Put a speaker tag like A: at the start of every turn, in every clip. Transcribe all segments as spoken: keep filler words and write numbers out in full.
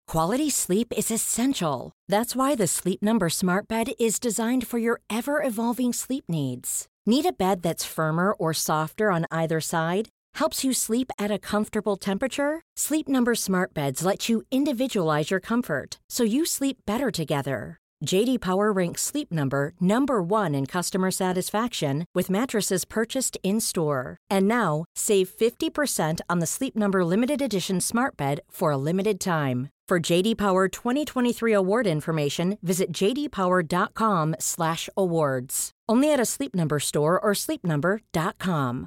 A: Quality sleep is essential. That's why the Sleep Number Smart Bed is designed for your ever-evolving sleep needs. Need a bed that's firmer or softer on either side? Helps you sleep at a comfortable temperature? Sleep Number Smart Beds let you individualize your comfort, so you sleep better together. J D Power ranks Sleep Number number one in customer satisfaction with mattresses purchased in-store. And now, save fifty percent on the Sleep Number Limited Edition Smart Bed for a limited time. For J D Power twenty twenty-three award information, visit j d power dot com slash awards. Only at a Sleep Number store or sleep number dot com.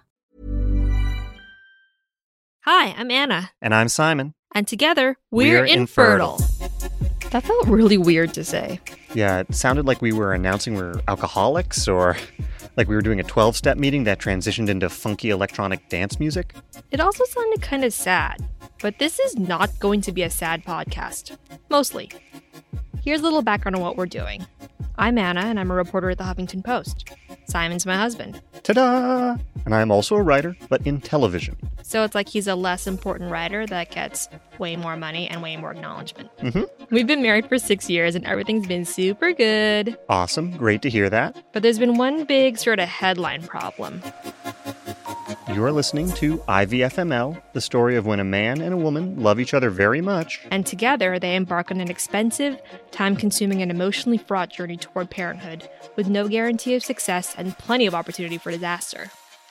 B: Hi, I'm Anna.
C: And I'm Simon.
B: And together, we're, we're infertile. infertile. That felt really weird to say.
C: Yeah, it sounded like we were announcing we're alcoholics, or like we were doing a twelve-step meeting that transitioned into funky electronic dance music.
B: It also sounded kind of sad, but this is not going to be a sad podcast. Mostly. Here's a little background on what we're doing. I'm Anna, and I'm a reporter at the Huffington Post. Simon's my husband.
C: Ta-da! And I'm also a writer, but in television.
B: So it's like he's a less important writer that gets way more money and way more acknowledgement.
C: Mm-hmm.
B: We've been married for six years, and everything's been super good.
C: Awesome. Great to hear that.
B: But there's been one big sort of headline problem.
C: You're listening to I V F M L, the story of when a man and a woman love each other very much.
B: And together, they embark on an expensive, time-consuming, and emotionally fraught journey toward parenthood, with no guarantee of success and plenty of opportunity for disaster.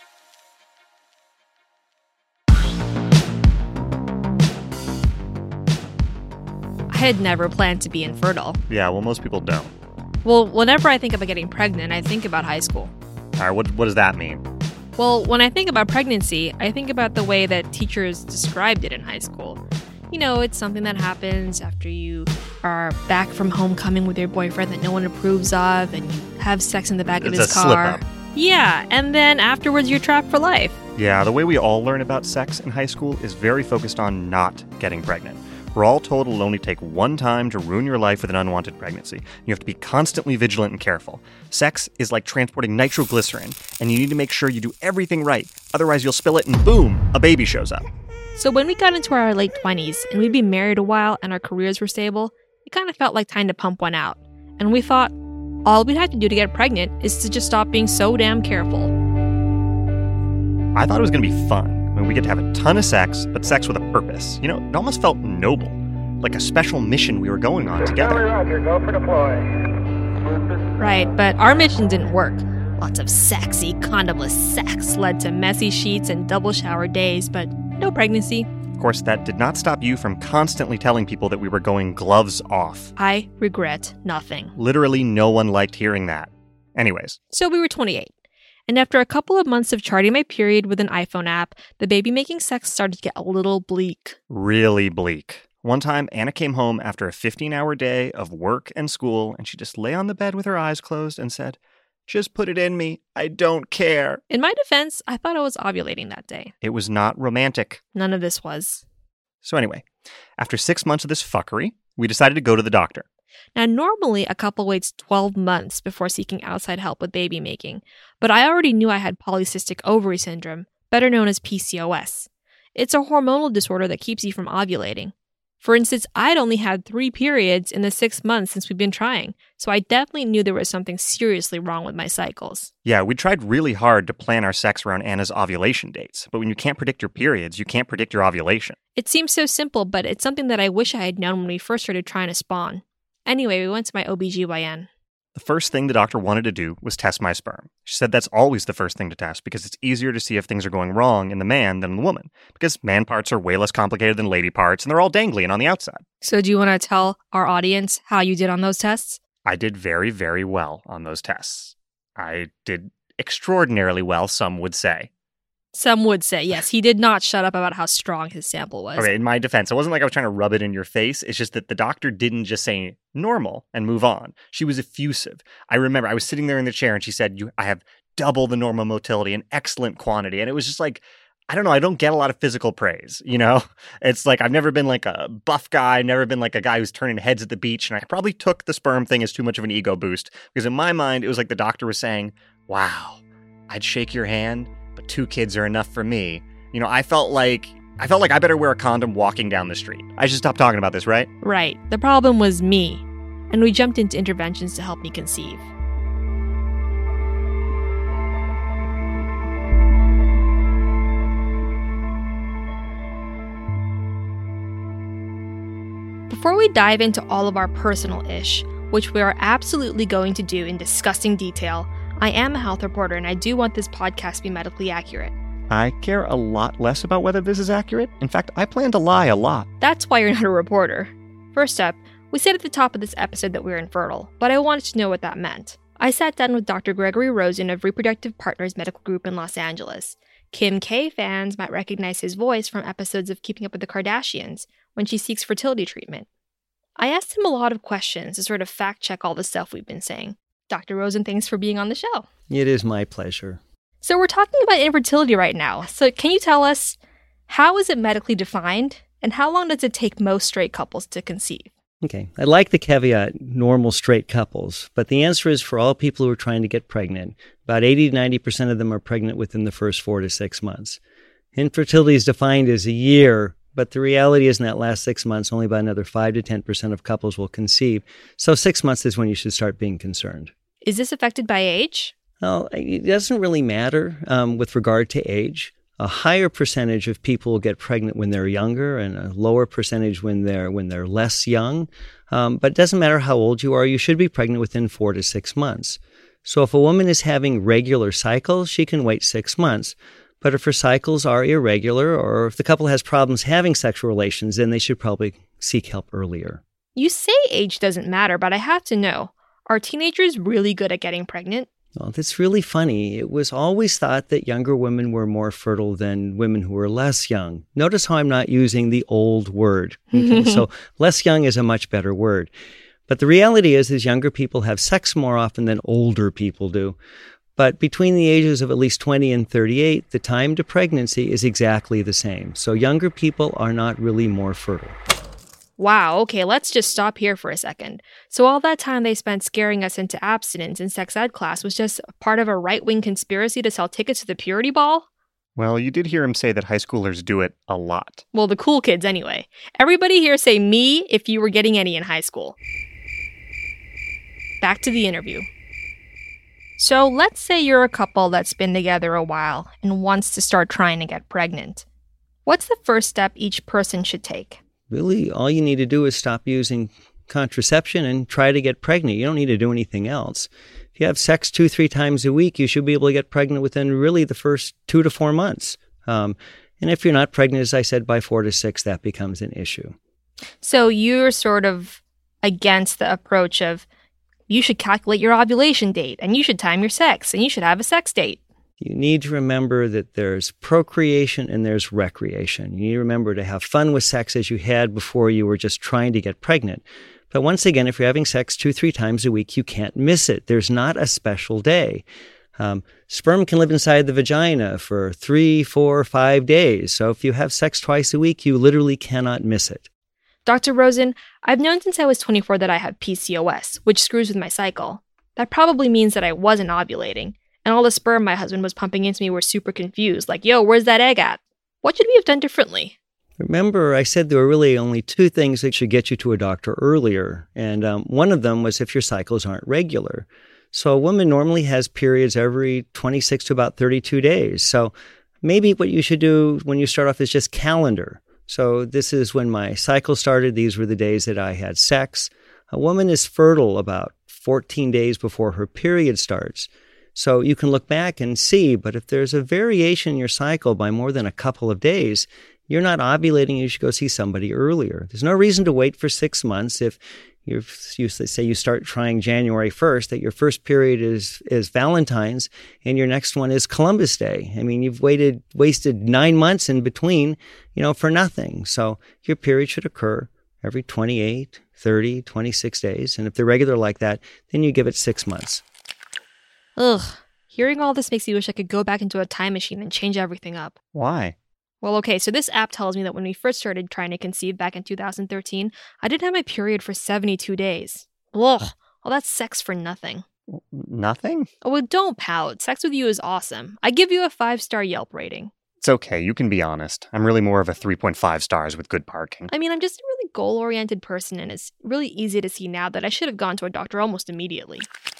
B: I had never planned to be infertile.
C: Yeah, well, most people don't.
B: Well, whenever I think about getting pregnant, I think about high school.
C: All right, what, what does that mean?
B: Well, when I think about pregnancy, I think about the way that teachers described it in high school. You know, it's something that happens after you are back from homecoming with your boyfriend that no one approves of, and you have sex in the back
C: it's
B: of his
C: a
B: car.
C: Slip up.
B: Yeah, and then afterwards you're trapped for life.
C: Yeah, the way we all learn about sex in high school is very focused on not getting pregnant. We're all told it'll only take one time to ruin your life with an unwanted pregnancy. You have to be constantly vigilant and careful. Sex is like transporting nitroglycerin, and you need to make sure you do everything right. Otherwise, you'll spill it and boom, a baby shows up.
B: So when we got into our late twenties and we'd been married a while and our careers were stable, it kind of felt like time to pump one out. And we thought, all we'd have to do to get pregnant is to just stop being so damn careful.
C: I thought it was going to be fun. I mean, we get to have a ton of sex, but sex with a purpose. You know, it almost felt noble, like a special mission we were going on together.
D: Roger, go for deploy.
B: Right, but our mission didn't work. Lots of sexy, condomless sex led to messy sheets and double shower days, but no pregnancy.
C: Of course, that did not stop you from constantly telling people that we were going gloves off.
B: I regret nothing.
C: Literally no one liked hearing that. Anyways.
B: So we were twenty-eight. And after a couple of months of charting my period with an iPhone app, the baby-making sex started to get a little bleak.
C: Really bleak. One time, Anna came home after a fifteen-hour day of work and school, and she just lay on the bed with her eyes closed and said, "Just put it in me. I don't care."
B: In my defense, I thought I was ovulating that day.
C: It was not romantic.
B: None of this was.
C: So anyway, after six months of this fuckery, we decided to go to the doctor.
B: Now, normally a couple waits twelve months before seeking outside help with baby making, but I already knew I had polycystic ovary syndrome, better known as P C O S. It's a hormonal disorder that keeps you from ovulating. For instance, I'd only had three periods in the six months since we've been trying, so I definitely knew there was something seriously wrong with my cycles.
C: Yeah, we tried really hard to plan our sex around Anna's ovulation dates, but when you can't predict your periods, you can't predict your ovulation.
B: It seems so simple, but it's something that I wish I had known when we first started trying to spawn. Anyway, we went to my O B G Y N.
C: The first thing the doctor wanted to do was test my sperm. She said that's always the first thing to test because it's easier to see if things are going wrong in the man than in the woman, because man parts are way less complicated than lady parts, and they're all dangling on the outside.
B: So do you want to tell our audience how you did on those tests?
C: I did very, very well on those tests. I did extraordinarily well, some would say.
B: Some would say, yes. He did not shut up about how strong his sample was.
C: Okay, in my defense, it wasn't like I was trying to rub it in your face. It's just that the doctor didn't just say normal and move on. She was effusive. I remember I was sitting there in the chair and she said, "You, I have double the normal motility and excellent quantity." And it was just like, I don't know, I don't get a lot of physical praise, you know? It's like, I've never been like a buff guy, never been like a guy who's turning heads at the beach. And I probably took the sperm thing as too much of an ego boost because in my mind, it was like the doctor was saying, "Wow, I'd shake your hand, but two kids are enough for me." You know, I felt like I felt like I better wear a condom walking down the street. I should stop talking about this, right?
B: Right. The problem was me. And we jumped into interventions to help me conceive. Before we dive into all of our personal ish, which we are absolutely going to do in disgusting detail, I am a health reporter and I do want this podcast to be medically accurate.
C: I care a lot less about whether this is accurate. In fact, I plan to lie a lot.
B: That's why you're not a reporter. First up, we said at the top of this episode that we were infertile, but I wanted to know what that meant. I sat down with Doctor Gregory Rosen of Reproductive Partners Medical Group in Los Angeles. Kim K fans might recognize his voice from episodes of Keeping Up with the Kardashians when she seeks fertility treatment. I asked him a lot of questions to sort of fact-check all the stuff we've been saying. Doctor Rosen, thanks for being on the show.
D: It is my pleasure.
B: So we're talking about infertility right now. So can you tell us, how is it medically defined, and how long does it take most straight couples to conceive?
D: Okay, I like the caveat, normal straight couples, but the answer is for all people who are trying to get pregnant, about eighty to ninety percent of them are pregnant within the first four to six months. Infertility is defined as a year, but the reality is in that last six months, only about another five to ten percent of couples will conceive. So six months is when you should start being concerned.
B: Is this affected by age?
D: Well, it doesn't really matter um, with regard to age. A higher percentage of people get pregnant when they're younger and a lower percentage when they're when they're less young. Um, but it doesn't matter how old you are, you should be pregnant within four to six months. So if a woman is having regular cycles, she can wait six months. But if her cycles are irregular or if the couple has problems having sexual relations, then they should probably seek help earlier.
B: You say age doesn't matter, but I have to know, are teenagers really good at getting pregnant?
D: Well, that's really funny. It was always thought that younger women were more fertile than women who were less young. Notice how I'm not using the old word. Okay? So less young is a much better word. But the reality is, is younger people have sex more often than older people do. But between the ages of at least twenty and thirty-eight, the time to pregnancy is exactly the same. So younger people are not really more fertile.
B: Wow, okay, let's just stop here for a second. So all that time they spent scaring us into abstinence in sex ed class was just part of a right-wing conspiracy to sell tickets to the purity ball?
C: Well, you did hear him say that high schoolers do it a lot.
B: Well, the cool kids anyway. Everybody here say me if you were getting any in high school. Back to the interview. So let's say you're a couple that's been together a while and wants to start trying to get pregnant. What's the first step each person should take?
D: Really, all you need to do is stop using contraception and try to get pregnant. You don't need to do anything else. If you have sex two, three times a week, you should be able to get pregnant within really the first two to four months. Um, and if you're not pregnant, as I said, by four to six, that becomes an issue.
B: So you're sort of against the approach of you should calculate your ovulation date and you should time your sex and you should have a sex date.
D: You need to remember that there's procreation and there's recreation. You need to remember to have fun with sex as you had before you were just trying to get pregnant. But once again, if you're having sex two, three times a week, you can't miss it. There's not a special day. Um, sperm can live inside the vagina for three, four, five days. So if you have sex twice a week, you literally cannot miss it.
B: Doctor Rosen, I've known since I was twenty-four that I have P C O S, which screws with my cycle. That probably means that I wasn't ovulating. And all the sperm my husband was pumping into me were super confused. Like, yo, where's that egg at? What should we have done differently?
D: Remember, I said there were really only two things that should get you to a doctor earlier. And um, one of them was if your cycles aren't regular. So a woman normally has periods every twenty-six to about thirty-two days. So maybe what you should do when you start off is just calendar. So this is when my cycle started. These were the days that I had sex. A woman is fertile about fourteen days before her period starts. So you can look back and see, but if there's a variation in your cycle by more than a couple of days, you're not ovulating, you should go see somebody earlier. There's no reason to wait for six months if you're, you say you start trying January first, that your first period is, is Valentine's and your next one is Columbus Day. I mean, you've waited, wasted nine months in between, you know, for nothing. So your period should occur every twenty-eight, thirty, twenty-six days. And if they're regular like that, then you give it six months.
B: Ugh, hearing all this makes me wish I could go back into a time machine and change everything up.
C: Why?
B: Well, okay, so this app tells me that when we first started trying to conceive back in two thousand thirteen, I didn't have my period for seventy-two days. Ugh, all that's sex for nothing.
C: Nothing?
B: Oh, well, don't pout. Sex with you is awesome. I give you a five-star Yelp rating.
C: It's okay, you can be honest. I'm really more of a three point five stars with good parking.
B: I mean, I'm just a really goal-oriented person, and it's really easy to see now that I should have gone to a doctor almost immediately.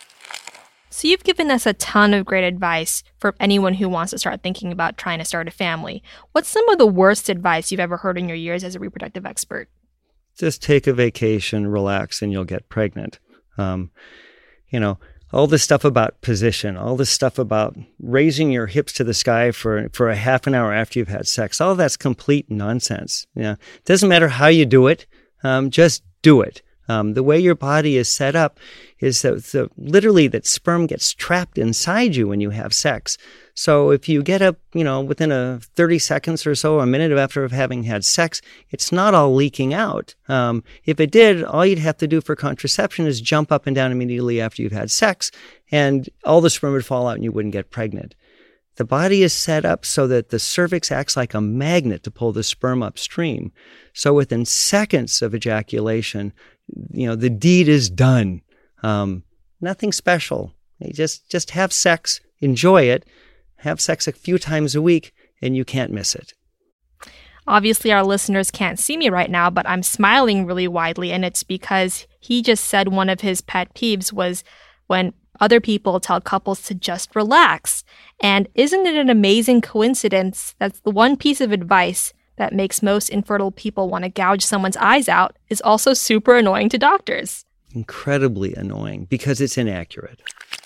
B: So you've given us a ton of great advice for anyone who wants to start thinking about trying to start a family. What's some of the worst advice you've ever heard in your years as a reproductive expert?
D: Just take a vacation, relax, and you'll get pregnant. Um, you know, all this stuff about position, all this stuff about raising your hips to the sky for, for a half an hour after you've had sex, all that's complete nonsense. You know, it doesn't matter how you do it, um, just do it. Um, the way your body is set up is that the, literally that sperm gets trapped inside you when you have sex. So if you get up, you know, within a thirty seconds or so, a minute after having had sex, it's not all leaking out. Um, if it did, all you'd have to do for contraception is jump up and down immediately after you've had sex, and all the sperm would fall out and you wouldn't get pregnant. The body is set up so that the cervix acts like a magnet to pull the sperm upstream. So within seconds of ejaculation, you know, the deed is done. Um, nothing special. You just, just have sex, enjoy it, have sex a few times a week, and you can't miss it.
B: Obviously, our listeners can't see me right now, but I'm smiling really widely, and it's because he just said one of his pet peeves was when other people tell couples to just relax. And isn't it an amazing coincidence that's the one piece of advice that makes most infertile people want to gouge someone's eyes out is also super annoying to doctors?
D: Incredibly annoying because it's inaccurate.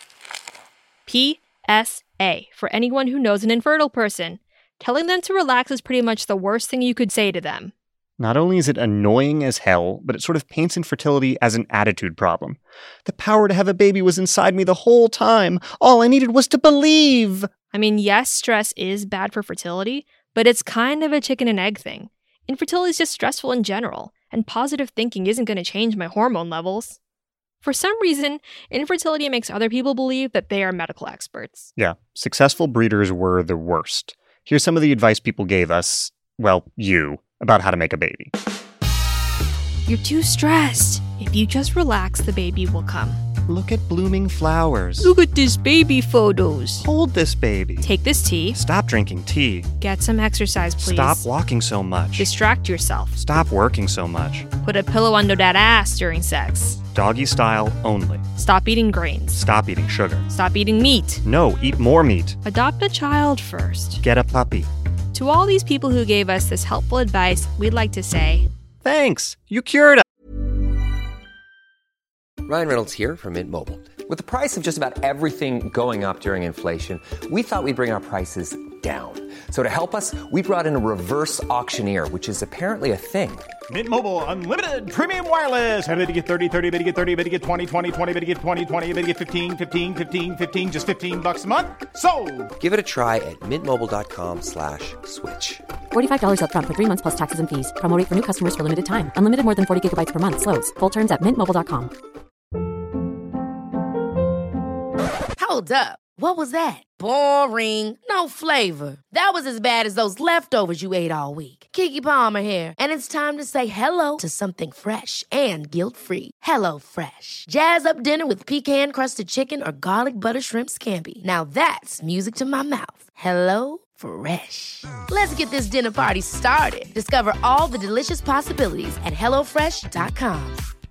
B: P S A, for anyone who knows an infertile person, telling them to relax is pretty much the worst thing you could say to them.
C: Not only is it annoying as hell, but it sort of paints infertility as an attitude problem. The power to have a baby was inside me the whole time. All I needed was to believe.
B: I mean, yes, stress is bad for fertility, but it's kind of a chicken and egg thing. Infertility is just stressful in general, and positive thinking isn't going to change my hormone levels. For some reason, infertility makes other people believe that they are medical experts.
C: Yeah, successful breeders were the worst. Here's some of the advice people gave us, well, you, about how to make a baby.
B: You're too stressed. If you just relax, the baby will come.
C: Look at blooming flowers.
B: Look at this baby photos.
C: Hold this baby.
B: Take this tea.
C: Stop drinking tea.
B: Get some exercise, please.
C: Stop walking so much.
B: Distract yourself.
C: Stop working so much.
B: Put a pillow under that ass during sex.
C: Doggy style only.
B: Stop eating grains.
C: Stop eating sugar.
B: Stop eating meat.
C: No, eat more meat.
B: Adopt a child first.
C: Get a puppy.
B: To all these people who gave us this helpful advice, we'd like to say,
C: thanks. You cured us.
E: Ryan Reynolds here from Mint Mobile. With the price of just about everything going up during inflation, we thought we'd bring our prices down. So to help us, we brought in a reverse auctioneer, which is apparently a thing.
F: Mint Mobile Unlimited Premium Wireless. How to get thirty, thirty, how to get thirty, how to get twenty, twenty, twenty, how to get twenty, twenty, how to get fifteen, fifteen, fifteen, fifteen, just fifteen bucks a month? Sold!
E: Give it a try at mintmobile.com slash switch.
G: forty-five dollars up front for three months plus taxes and fees. Promo rate for new customers for limited time. Unlimited more than forty gigabytes per month. Slows full terms at mint mobile dot com.
H: Hold up. What was that? Boring. No flavor. That was as bad as those leftovers you ate all week. Keke Palmer here, and it's time to say hello to something fresh and guilt-free. Hello Fresh. Jazz up dinner with pecan-crusted chicken or garlic butter shrimp scampi. Now that's music to my mouth. Hello Fresh. Let's get this dinner party started. Discover all the delicious possibilities at hello fresh dot com.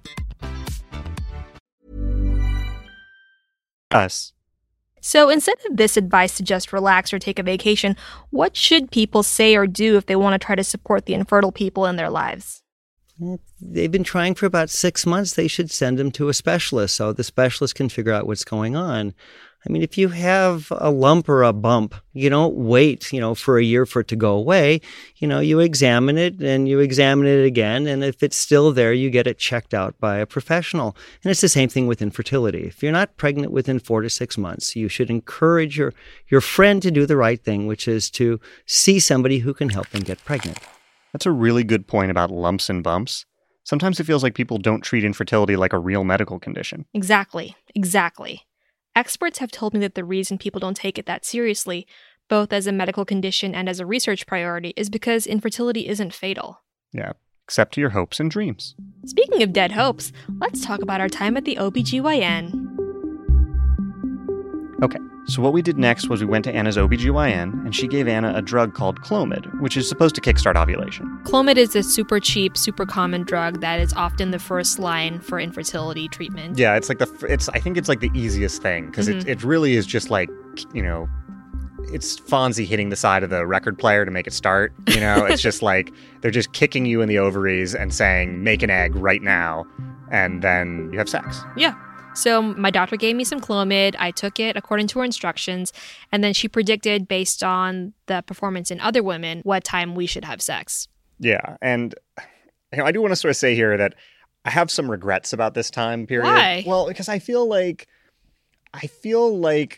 C: Us.
B: so instead of this advice to just relax or take a vacation, what should people say or do if they want to try to support the infertile people in their lives?
D: They've been trying for about six months. They should send them to a specialist so the specialist can figure out what's going on. I mean, if you have a lump or a bump, you don't wait, you know, for a year for it to go away. You know, you examine it and you examine it again. And if it's still there, you get it checked out by a professional. And it's the same thing with infertility. If you're not pregnant within four to six months, you should encourage your, your friend to do the right thing, which is to see somebody who can help them get pregnant.
C: That's a really good point about lumps and bumps. Sometimes it feels like people don't treat infertility like a real medical condition.
B: Exactly. Exactly. Experts have told me that the reason people don't take it that seriously, both as a medical condition and as a research priority, is because infertility isn't fatal.
C: Yeah, except to your hopes and dreams.
B: Speaking of dead hopes, let's talk about our time at the O B G Y N.
C: Okay, So what we did next was we went to Anna's O B G Y N, and she gave Anna a drug called Clomid, which is supposed to kickstart ovulation.
B: Clomid is a super cheap, super common drug that is often the first line for infertility treatment.
C: Yeah, it's like the it's I think it's like the easiest thing because mm-hmm. it it really is just like, you know, it's Fonzie hitting the side of the record player to make it start. You know, it's just like they're just kicking you in the ovaries and saying, make an egg right now, and then you have sex.
B: Yeah. So my doctor gave me some Clomid. I took it according to her instructions, and then she predicted based on the performance in other women what time we should have sex.
C: Yeah, and you know, I do want to sort of say here that I have some regrets about this time period.
B: Why?
C: Well, because I feel like I feel like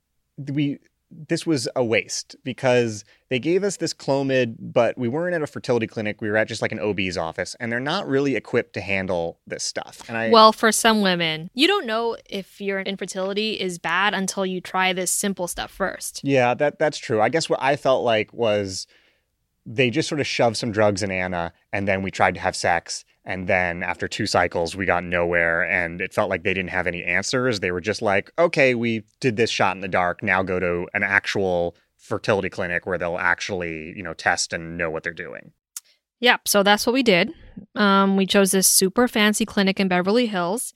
C: we this was a waste because they gave us this Clomid, but we weren't at a fertility clinic. We were at just like an O B's office, and they're not really equipped to handle this stuff. And I,
B: well, for some women, you don't know if your infertility is bad until you try this simple stuff first.
C: Yeah, that that's true. I guess what I felt like was they just sort of shoved some drugs in Anna, and then we tried to have sex. And then after two cycles, we got nowhere, and it felt like they didn't have any answers. They were just like, okay, we did this shot in the dark. Now go to an actual fertility clinic where they'll actually, you know, test and know what they're doing.
B: Yep. So that's what we did. Um, we chose this super fancy clinic in Beverly Hills.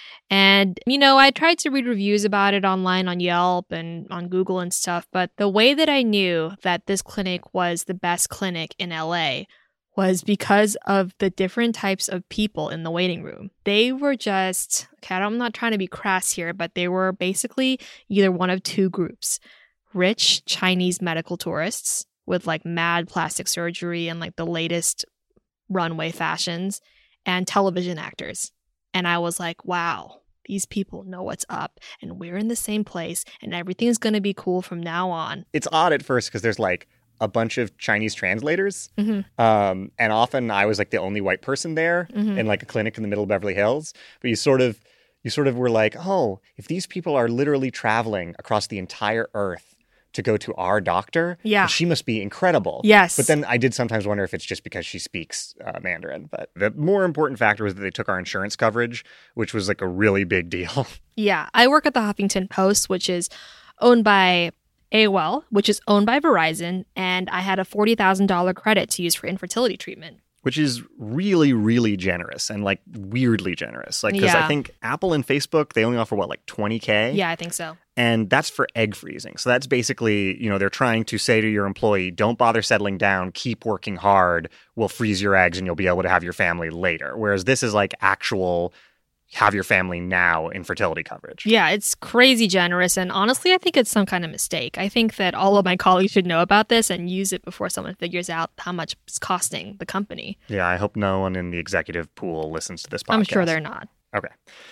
B: And, you know, I tried to read reviews about it online on Yelp and on Google and stuff. But the way that I knew that this clinic was the best clinic in L A was because of the different types of people in the waiting room. They were just, okay, I'm not trying to be crass here, but they were basically either one of two groups. Rich Chinese medical tourists with like mad plastic surgery and like the latest runway fashions, and television actors. And I was like, wow, these people know what's up, and we're in the same place, and everything's going to be cool from now on.
C: It's odd at first because there's like a bunch of Chinese translators.
B: Mm-hmm.
C: Um, and often I was like the only white person there
B: mm-hmm.
C: in like a clinic in the middle of Beverly Hills. But you sort of, you sort of were like, oh, if these people are literally traveling across the entire earth to go to our doctor,
B: yeah,
C: she must be incredible.
B: Yes.
C: But then I did sometimes wonder if it's just because she speaks uh, Mandarin. But the more important factor was that they took our insurance coverage, which was like a really big deal.
B: Yeah. I work at the Huffington Post, which is owned by A O L, which is owned by Verizon, and I had a forty thousand dollars credit to use for infertility treatment.
C: Which is really, really generous and like weirdly generous. Like, because
B: yeah.
C: I think Apple and Facebook, they only offer what, like twenty K?
B: Yeah, I think so.
C: And that's for egg freezing. So that's basically, you know, they're trying to say to your employee, don't bother settling down, keep working hard, we'll freeze your eggs and you'll be able to have your family later. Whereas this is like actual have your family now infertility coverage.
B: Yeah, it's crazy generous. And honestly, I think it's some kind of mistake. I think that all of my colleagues should know about this and use it before someone figures out how much it's costing the company.
C: Yeah, I hope no one in the executive pool listens to this podcast.
B: I'm sure they're not.
C: Okay.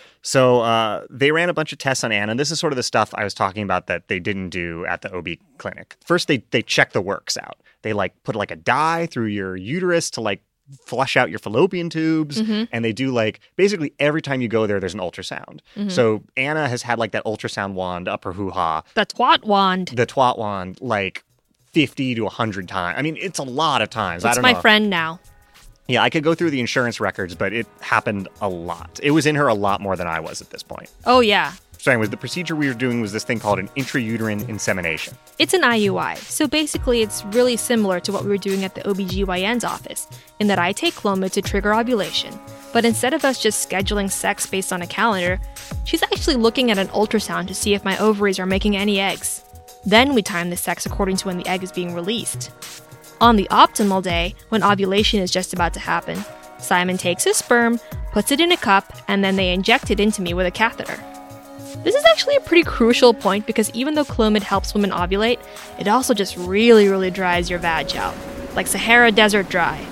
C: So uh, they ran a bunch of tests on Anna. And this is sort of the stuff I was talking about that they didn't do at the O B clinic. First, they they check the works out. They like put like a dye through your uterus to like flush out your fallopian tubes.
B: Mm-hmm.
C: And they do like basically every time you go there, there's an ultrasound.
B: Mm-hmm.
C: So Anna has had like that ultrasound wand up her hoo-ha.
B: The twat wand.
C: The twat wand like fifty to one hundred times. I mean, it's a lot of times.
B: It's
C: I don't
B: my
C: know.
B: friend now.
C: Yeah, I could go through the insurance records, but it happened a lot. It was in her a lot more than I was at this point.
B: Oh, yeah.
C: So anyways, the procedure we were doing was this thing called an intrauterine insemination.
B: It's an I U I, so basically it's really similar to what we were doing at the O B G Y N's office, in that I take Clomid to trigger ovulation. But instead of us just scheduling sex based on a calendar, she's actually looking at an ultrasound to see if my ovaries are making any eggs. Then we time the sex according to when the egg is being released. On the optimal day, when ovulation is just about to happen, Simon takes his sperm, puts it in a cup, and then they inject it into me with a catheter. This is actually a pretty crucial point because even though Clomid helps women ovulate, it also just really, really dries your vag out, like Sahara Desert dry.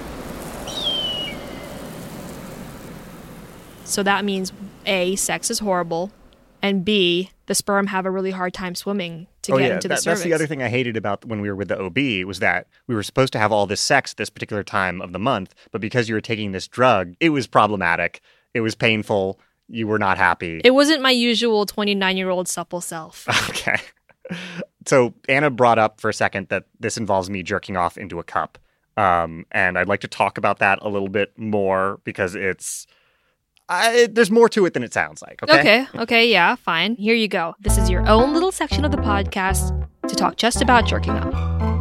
B: So that means A, sex is horrible, and B, the sperm have a really hard time swimming to
C: oh,
B: get
C: yeah.
B: into the
C: that,
B: cervix.
C: That's the other thing I hated about when we were with the O B was that we were supposed to have all this sex at this particular time of the month, but because you were taking this drug, it was problematic. It was painful. You were not happy.
B: It wasn't my usual twenty-nine-year-old supple self.
C: Okay. So Anna brought up for a second that this involves me jerking off into a cup. Um, and I'd like to talk about that a little bit more because it's... I, there's more to it than it sounds like, okay?
B: Okay, okay, yeah, fine. Here you go. This is your own little section of the podcast to talk just about jerking up.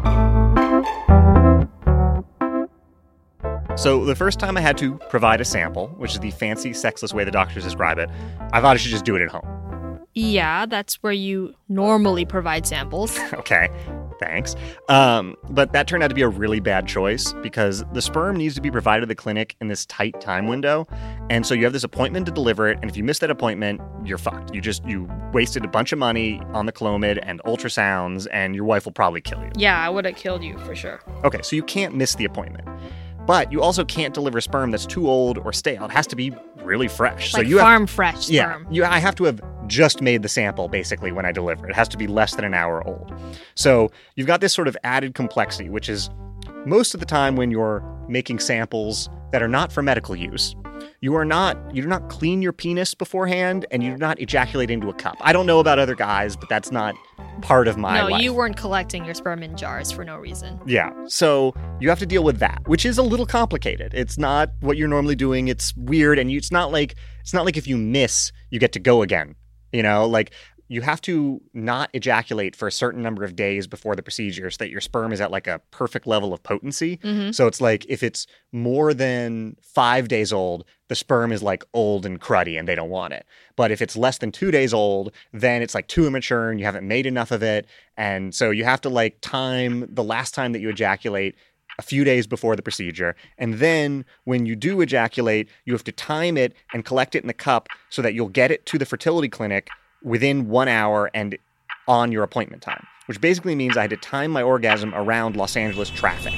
C: So the first time I had to provide a sample, which is the fancy, sexless way the doctors describe it, I thought I should just do it at home.
B: Yeah, that's where you normally provide samples.
C: Okay, thanks. Um, but that turned out to be a really bad choice because the sperm needs to be provided to the clinic in this tight time window. And so you have this appointment to deliver it. And if you miss that appointment, you're fucked. You just, you wasted a bunch of money on the Clomid and ultrasounds, and your wife will probably kill you.
B: Yeah, I would have killed you for sure.
C: Okay, so you can't miss the appointment. But you also can't deliver sperm that's too old or stale. It has to be really fresh.
B: Like
C: so you
B: farm
C: have,
B: fresh sperm.
C: Yeah, you, I have to have just made the sample, basically, when I deliver. It has to be less than an hour old. So you've got this sort of added complexity, which is most of the time when you're making samples that are not for medical use, you are not, you do not clean your penis beforehand, and you do not ejaculate into a cup. I don't know about other guys, but that's not part of my
B: no,
C: life.
B: You weren't collecting your sperm in jars for no reason.
C: Yeah, so you have to deal with that, which is a little complicated. It's not what you're normally doing. It's weird, and you, it's not like it's not like if you miss, you get to go again. You know, like you have to not ejaculate for a certain number of days before the procedure so that your sperm is at like a perfect level of potency.
B: Mm-hmm.
C: So it's like if it's more than five days old, the sperm is like old and cruddy and they don't want it. But if it's less than two days old, then it's like too immature and you haven't made enough of it. And so you have to like time the last time that you ejaculate a few days before the procedure. And then when you do ejaculate, you have to time it and collect it in the cup so that you'll get it to the fertility clinic within one hour and on your appointment time, which basically means I had to time my orgasm around Los Angeles traffic.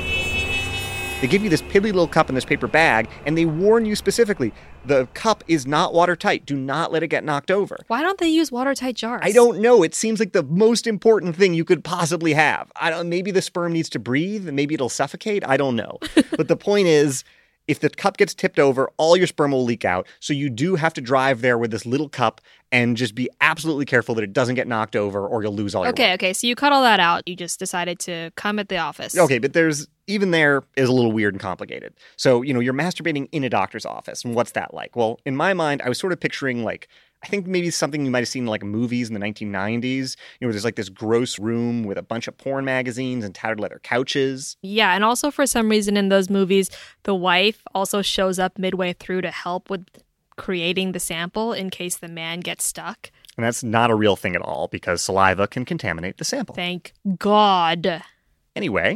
C: They give you this piddly little cup in this paper bag, and they warn you specifically, the cup is not watertight. Do not let it get knocked over.
B: Why don't they use watertight jars?
C: I don't know. It seems like the most important thing you could possibly have. I don't. Maybe the sperm needs to breathe. Maybe it'll suffocate. I don't know. But the point is, if the cup gets tipped over, all your sperm will leak out. So you do have to drive there with this little cup and just be absolutely careful that it doesn't get knocked over or you'll lose all your
B: Okay,
C: work.
B: okay. So you cut all that out. You just decided to come at the office.
C: Okay, but there's even there is a little weird and complicated. So, you know, you're masturbating in a doctor's office. And what's that like? Well, in my mind, I was sort of picturing like, I think maybe something you might have seen in like movies in the nineteen nineties. You know, there's like this gross room with a bunch of porn magazines and tattered leather couches.
B: Yeah, and also for some reason in those movies, the wife also shows up midway through to help with creating the sample in case the man gets stuck.
C: And that's not a real thing at all because saliva can contaminate the sample.
B: Thank God.
C: Anyway,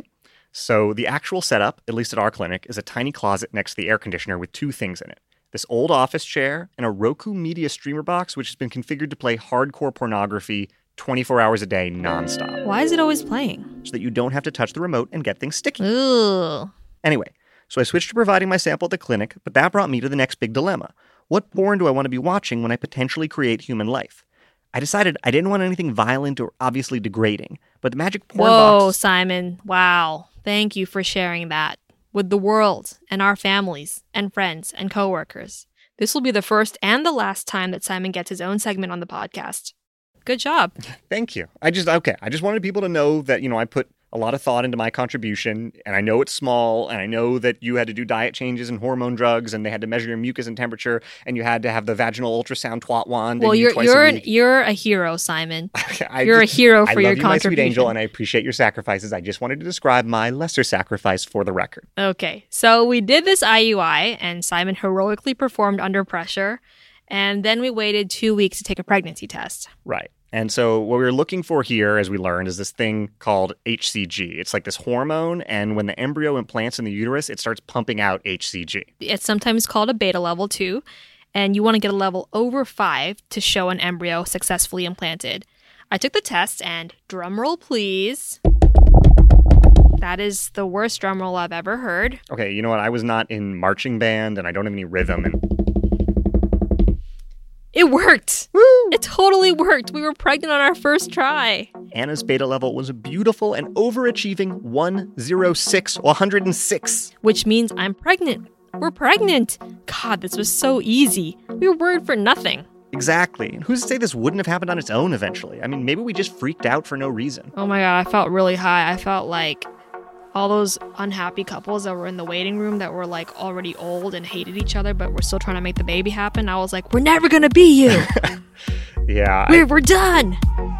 C: so the actual setup, at least at our clinic, is a tiny closet next to the air conditioner with two things in it. This old office chair and a Roku media streamer box, which has been configured to play hardcore pornography twenty-four hours a day nonstop.
B: Why is it always playing?
C: So that you don't have to touch the remote and get things sticky.
B: Ugh.
C: Anyway, so I switched to providing my sample at the clinic, but that brought me to the next big dilemma. What porn do I want to be watching when I potentially create human life? I decided I didn't want anything violent or obviously degrading, but the magic porn
B: Whoa,
C: box...
B: Simon. Wow. Thank you for sharing that with the world and our families and friends and coworkers. This will be the first and the last time that Simon gets his own segment on the podcast. Good job.
C: Thank you. I just, okay, I just wanted people to know that, you know, I put a lot of thought into my contribution, and I know it's small, and I know that you had to do diet changes and hormone drugs, and they had to measure your mucus and temperature, and you had to have the vaginal ultrasound twat wand.
B: Well, you're
C: twice
B: you're
C: a
B: an,
C: week.
B: you're a hero, Simon.
C: I
B: you're
C: just,
B: a hero for
C: I
B: your
C: love you, my sweet
B: contribution.
C: angel, and I appreciate your sacrifices. I just wanted to describe my lesser sacrifice for the record.
B: Okay, so we did this I U I, and Simon heroically performed under pressure, and then we waited two weeks to take a pregnancy test.
C: Right. And so what we were looking for here, as we learned, is this thing called H C G. It's like this hormone, and when the embryo implants in the uterus, it starts pumping out H C G.
B: It's sometimes called a beta level too, and you want to get a level over five to show an embryo successfully implanted. I took the test, and drumroll please. That is the worst drumroll I've ever heard.
C: Okay, you know what? I was not in marching band, and I don't have any rhythm, and...
B: It worked!
C: Woo!
B: It totally worked! We were pregnant on our first try.
C: Anna's beta level was a beautiful and overachieving one oh six, one hundred six.
B: Which means I'm pregnant. We're pregnant! God, this was so easy. We were worried for nothing.
C: Exactly. And who's to say this wouldn't have happened on its own eventually? I mean, maybe we just freaked out for no reason.
B: Oh my God, I felt really high. I felt like all those unhappy couples that were in the waiting room that were like already old and hated each other, but were still trying to make the baby happen. I was like, we're never going to be you.
C: Yeah.
B: We're,
C: I-
B: we're done.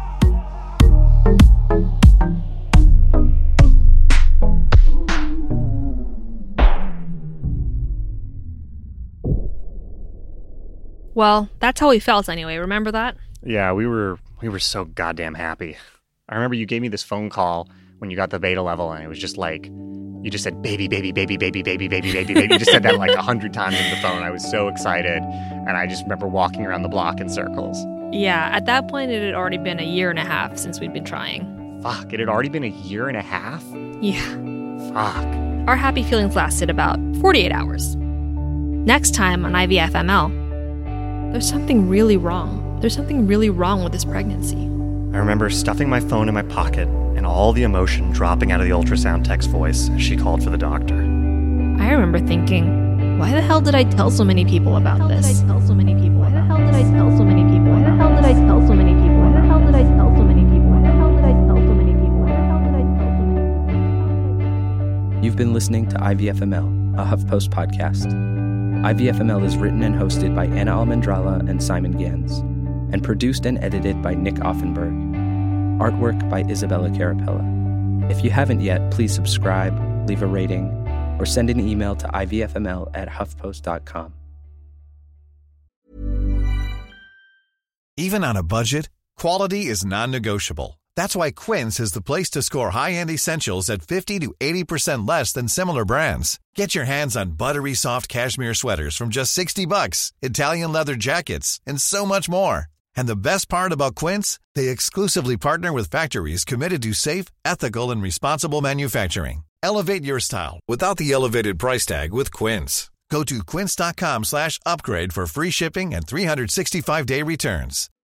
B: Well, that's how we felt anyway. Remember that?
C: Yeah, we were we were so goddamn happy. I remember you gave me this phone call when you got the beta level, and it was just like, you just said, baby, baby, baby, baby, baby, baby, baby, baby. You just said that like a hundred times in the phone. I was so excited. And I just remember walking around the block in circles.
B: Yeah, at that point, it had already been a year and a half since we'd been trying.
C: Fuck, it had already been a year and a half?
B: Yeah.
C: Fuck.
B: Our happy feelings lasted about forty-eight hours. Next time on I V F M L, there's something really wrong. There's something really wrong with this pregnancy.
C: I remember stuffing my phone in my pocket and all the emotion dropping out of the ultrasound tech's voice as she called for the doctor.
B: I remember thinking, why the hell did I tell so many people about this? Why the hell did I tell so many people? Why the hell did I tell so many people? Why the hell did I tell so many people? Why the hell did I tell so many people? Why the hell did I tell so many people? Why the hell did I tell so many people?
I: You've been listening to I V F M L, a HuffPost podcast. I V F M L is written and hosted by Anna Almendrala and Simon Gans, and produced and edited by Nick Offenberg. Artwork by Isabella Carapella. If you haven't yet, please subscribe, leave a rating, or send an email to I V F M L at huff post dot com.
J: Even on a budget, quality is non-negotiable. That's why Quince is the place to score high-end essentials at fifty to eighty percent less than similar brands. Get your hands on buttery soft cashmere sweaters from just sixty bucks, Italian leather jackets, and so much more. And the best part about Quince, they exclusively partner with factories committed to safe, ethical, and responsible manufacturing. Elevate your style without the elevated price tag with Quince. Go to quince dot com slash upgrade for free shipping and three sixty-five day returns.